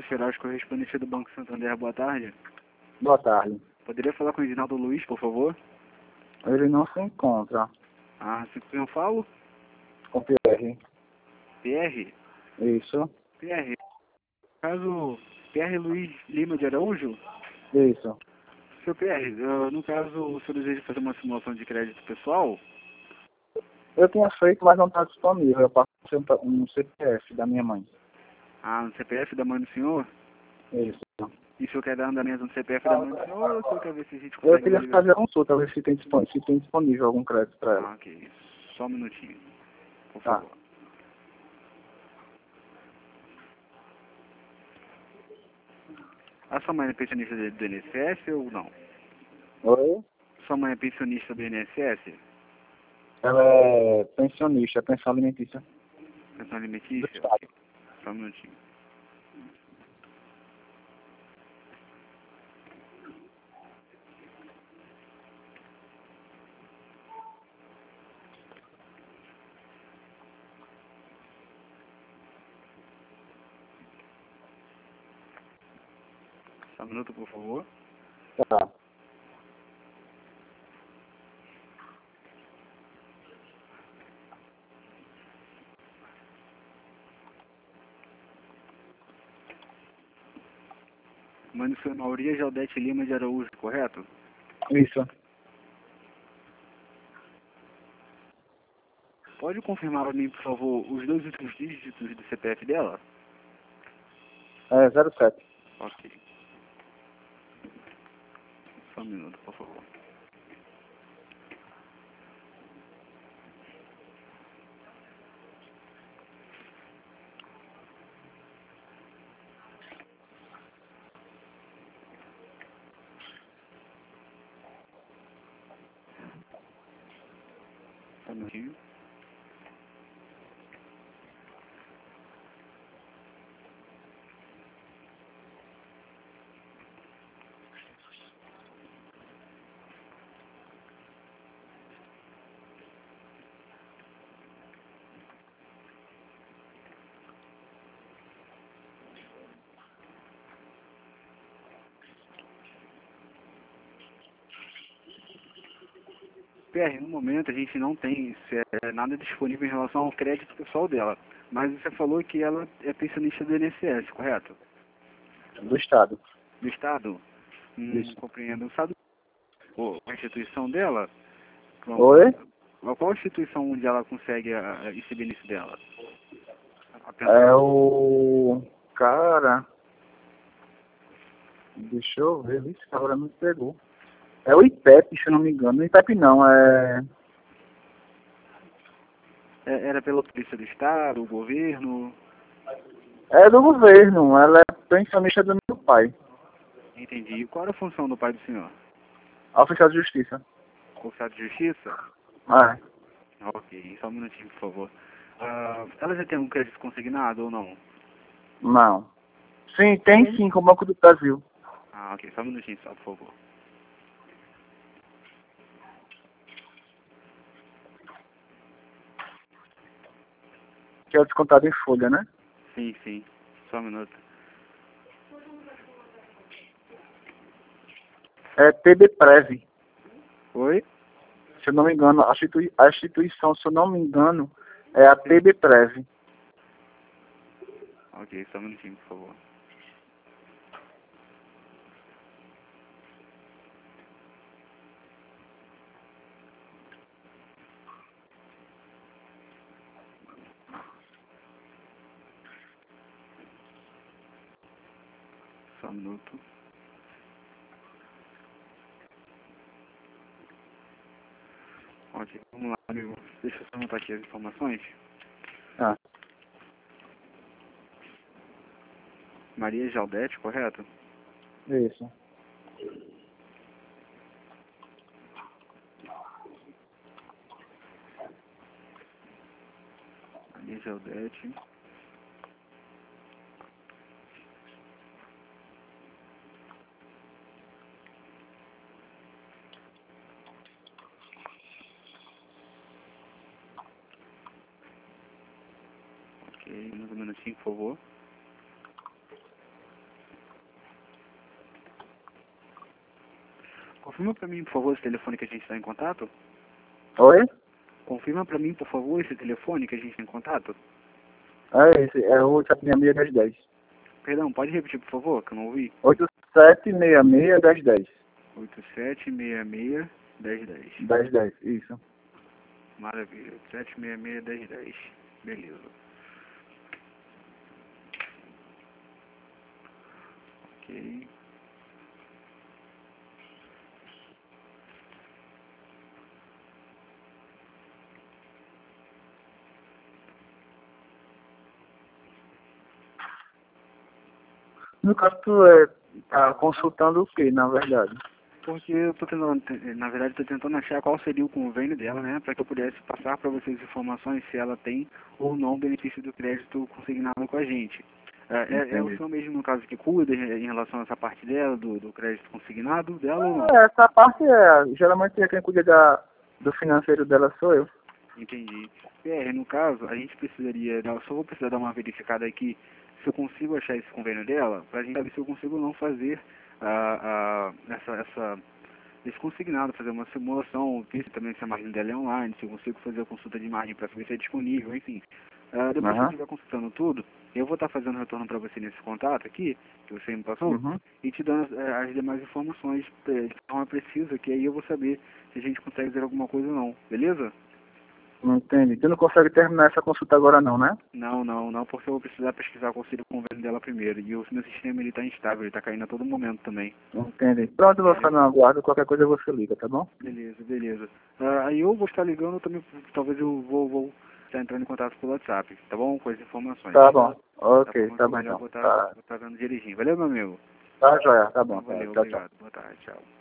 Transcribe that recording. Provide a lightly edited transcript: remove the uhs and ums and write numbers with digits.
Feroz, correspondente do Banco Santander, boa tarde. Boa tarde. Poderia falar com o Edinaldo Luiz, por favor? Ele não se encontra. Ah, com quem eu falo? Com Pierre. PR? Isso. PR. Caso PR Luiz Lima de Araújo? Isso. Seu PR, no caso, o senhor deseja fazer uma simulação de crédito pessoal? Eu tinha feito, mas não está disponível. Eu passo um CPF da minha mãe. Ah, no CPF da mãe do senhor? Isso. E o senhor quer dar andamento no CPF da mãe do senhor ou o senhor quer ver se a gente Eu consegue queria liberar? fazer a consulta, ver se tem disponível algum crédito para ela. Ah, ok. Só um minutinho, por Tá. favor. A sua mãe é pensionista do INSS ou não? Oi? Sua mãe é pensionista do INSS? Ela é pensionista, é pensão alimentícia. Pensão Do alimentícia? Estado. Ok. Só um minutinho. Só um minuto, por favor. Tá. Mãe do senhor Maria Jaldete Lima de Araújo, correto? Isso. Pode confirmar para mim, por favor, os dois últimos dígitos do CPF dela? É 07. Ok. Só um minuto, por favor. Só um minutinho. PR, no momento a gente não tem nada disponível em relação ao crédito pessoal dela. Mas você falou que ela é pensionista do INSS, correto? Do Estado. Do Estado? Isso. Compreendo. Sabe a instituição dela? Oi? Qual a instituição onde ela consegue esse benefício dela? É o... Cara... Deixa eu ver, esse cara me pegou. É o IPEP, se eu não me engano. O IPEP não, Era pela Polícia do Estado, o governo? é do governo. Ela é pensionista do meu pai. Entendi. Qual era a função do pai do senhor? Oficial de Justiça. Oficial de Justiça? É. Ok, só um minutinho, por favor. Ela já tem um crédito consignado ou não? Não. Sim, tem sim, com o Banco do Brasil. Ah, ok, só um minutinho só, por favor. Que é descontado em folha, né? Sim, sim. Só um minuto. É TBPrev. Oi? Se eu não me engano, a instituição, se eu não me engano, é a TBPrev. Ok, só um minutinho, por favor. Só um minuto. Ok, vamos lá, amigo. Deixa eu só anotar aqui as informações. Ah, Maria Jaldete, correto? isso. Maria Jaldete. Ok, mais um minutinho, por favor. Confirma para mim, por favor, esse telefone que a gente está em contato. Oi? Confirma para mim, por favor, esse telefone que a gente está em contato. É esse, é o 8766-1010. Perdão, pode repetir, por favor, que eu não ouvi. 8766-1010. 8766-1010. 1010, isso. Maravilha. 8766-1010. Beleza. Ok. No caso, tu tá consultando o que, na verdade? Porque eu tô tentando, na verdade, estou tentando achar qual seria o convênio dela, né? Para que eu pudesse passar para vocês informações se ela tem ou não benefício do crédito consignado com a gente. É o Entendi. senhor mesmo, no caso, que cuida em relação a essa parte dela, do crédito consignado dela ou não? Essa parte geralmente quem cuida do financeiro dela sou eu. Entendi. PR, no caso, a gente precisaria, eu só vou precisar dar uma verificada aqui se eu consigo achar esse convênio dela, para a gente saber se eu consigo ou não fazer esse consignado, fazer uma simulação, ver se também se a margem dela é online, se eu consigo fazer a consulta de margem para saber se é disponível, enfim. Depois que eu estiver consultando tudo, eu vou estar fazendo retorno para você nesse contato aqui, que você me passou, e te dando as demais informações de forma precisa, que aí eu vou saber se a gente consegue fazer alguma coisa ou não, beleza? Entendi. Tu não consegue terminar essa consulta agora não, né? Não, porque eu vou precisar pesquisar qual seria o convênio dela primeiro. E o meu sistema ele tá instável, ele tá caindo a todo momento também. Entendi. Pronto, eu vou ficar no aguardo, qualquer coisa você liga, tá bom? Beleza. Aí eu vou estar ligando também, talvez eu vou estar entrando em contato pelo WhatsApp, tá bom? Com as informações. Tá bom. Ok, Tá bom então. vou Tá, estar dando direitinho. Valeu, meu amigo. tá joia, tá bom. Valeu, Tchau, tchau. obrigado. Boa tarde, tchau.